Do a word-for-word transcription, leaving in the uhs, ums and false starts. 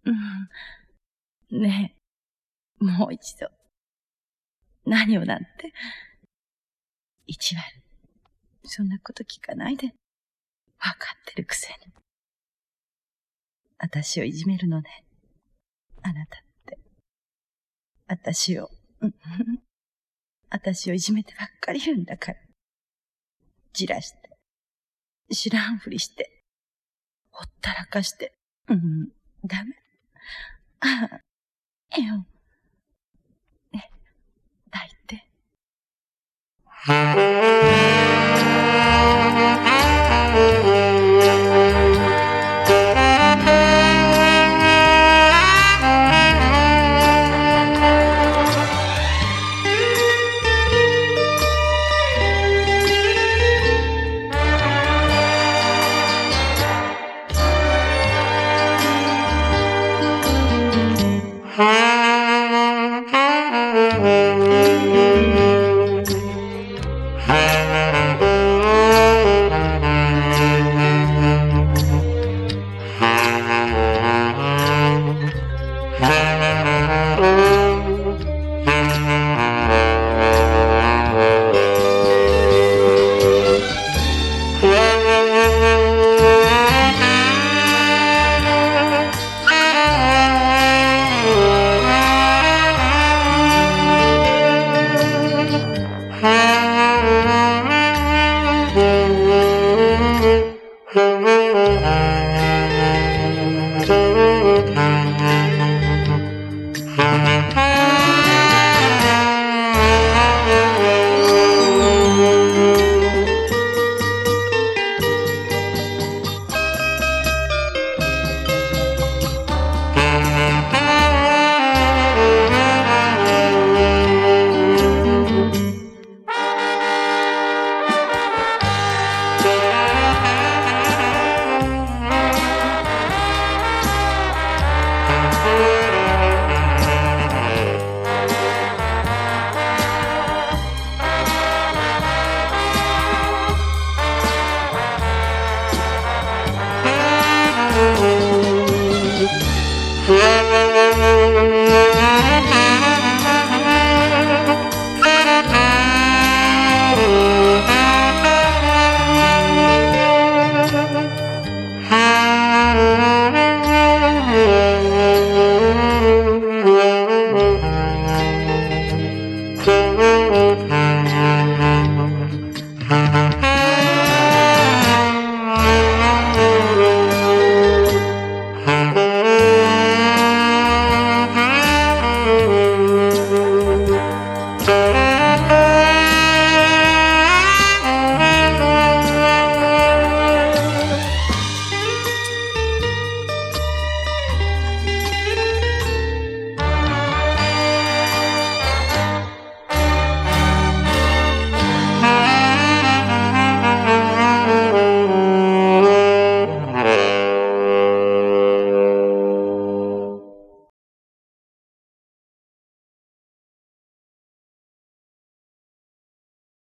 うん。ねえ、もう一度。何をなんて。意地悪。そんなこと聞かないで。わかってるくせに。私をいじめるのね。あなたって。私を、うん。私をいじめてばっかり言うんだから。じらして。知らんふりして。ほったらかして。うん、ダメ。ああ、えよ。ね、抱いて。 Yeah.